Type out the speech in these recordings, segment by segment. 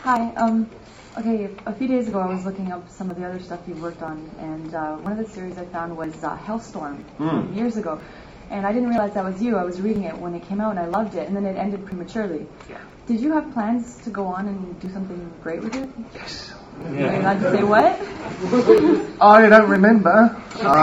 Hi. Okay, a few days ago I was looking up some of the other stuff you've worked on, and one of the series I found was Hellstorm from years ago. And I didn't realize that was you. I was reading it when it came out and I loved it, and then it ended prematurely. Yeah. Did you have plans to go on and do something great with it? Yes. Are you allowed to say what? I don't remember.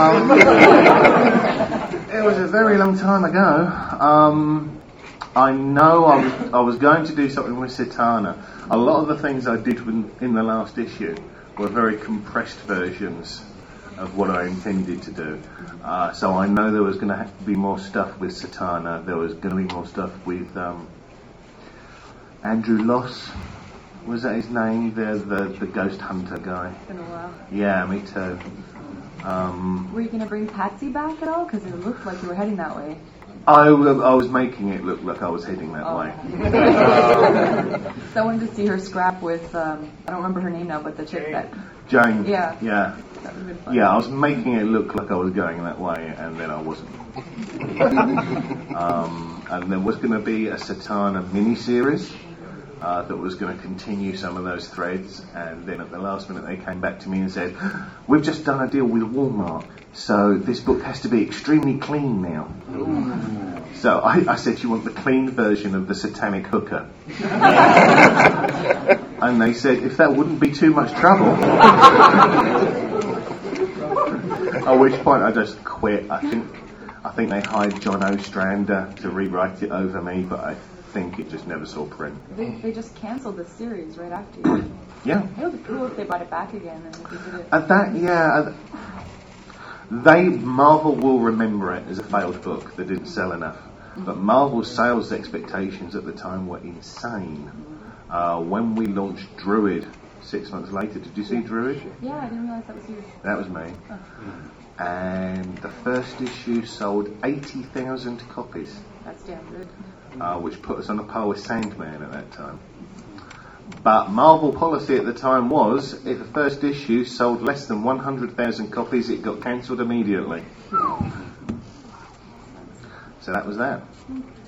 It was a very long time ago. I know I was going to do something with Satana. A lot of the things I did in the last issue were very compressed versions of what I intended to do. So I know there was going to be more stuff with Satana. There was going to be more stuff with Andrew Loss. Was that his name? The ghost hunter guy. It's been a while. Yeah, me too. Were you going to bring Patsy back at all? Because it looked like you were heading that way. I was making it look like I was heading that way. So I wanted to see her scrap with, I don't remember her name now, but the chick that... Jane. Yeah. Yeah. That would have been fun. Yeah, I was making it look like I was going that way, and then I wasn't. And there was going to be a Satana mini-series that was going to continue some of those threads, and then at the last minute they came back to me and said, "We've just done a deal with Walmart, so this book has to be extremely clean now." So I said, "You want the clean version of the satanic hooker?" And they said, "If that wouldn't be too much trouble." At which point I just quit. I think they hired John Ostrander to rewrite it over me, but I think it just never saw print. They just cancelled the series right after you. Yeah. It would be cool if they brought it back again and if you did it. At that, yeah. Marvel will remember it as a failed book that didn't sell enough. But Marvel's sales expectations at the time were insane. When we launched Druid 6 months later, did you see Druid? Yeah, I didn't realize that was you. That was me. Oh. And the first issue sold 80,000 copies. That's damn good. Which put us on a par with Sandman at that time. But Marvel policy at the time was, if the first issue sold less than 100,000 copies, it got cancelled immediately. So that was that.